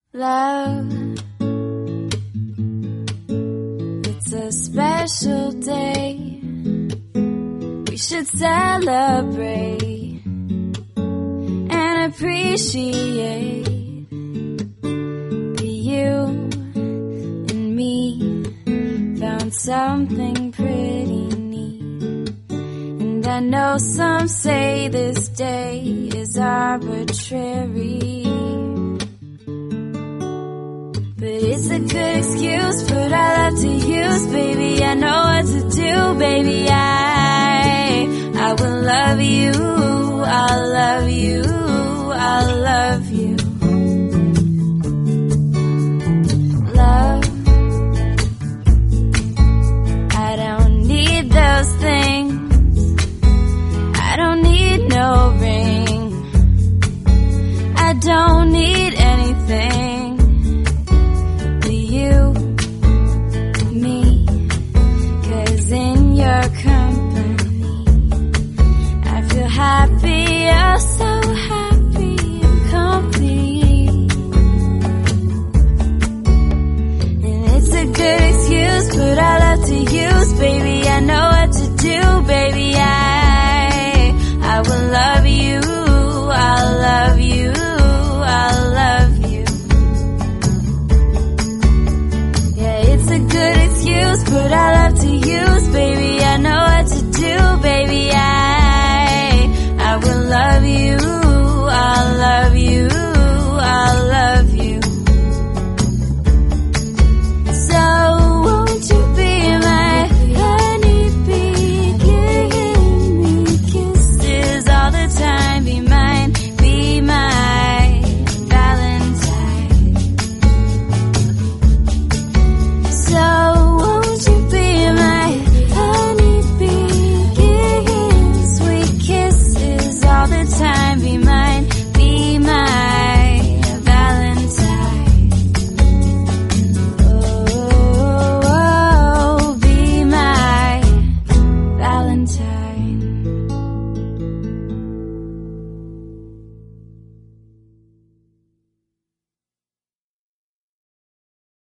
Love, it's a special day. We should celebrate and appreciate that you and me found something pretty neat. And I know some say this day is arbitrary, but it's a good excuse, put our love to use, baby. I know what to do, baby. I will love you, I'll love you, I'll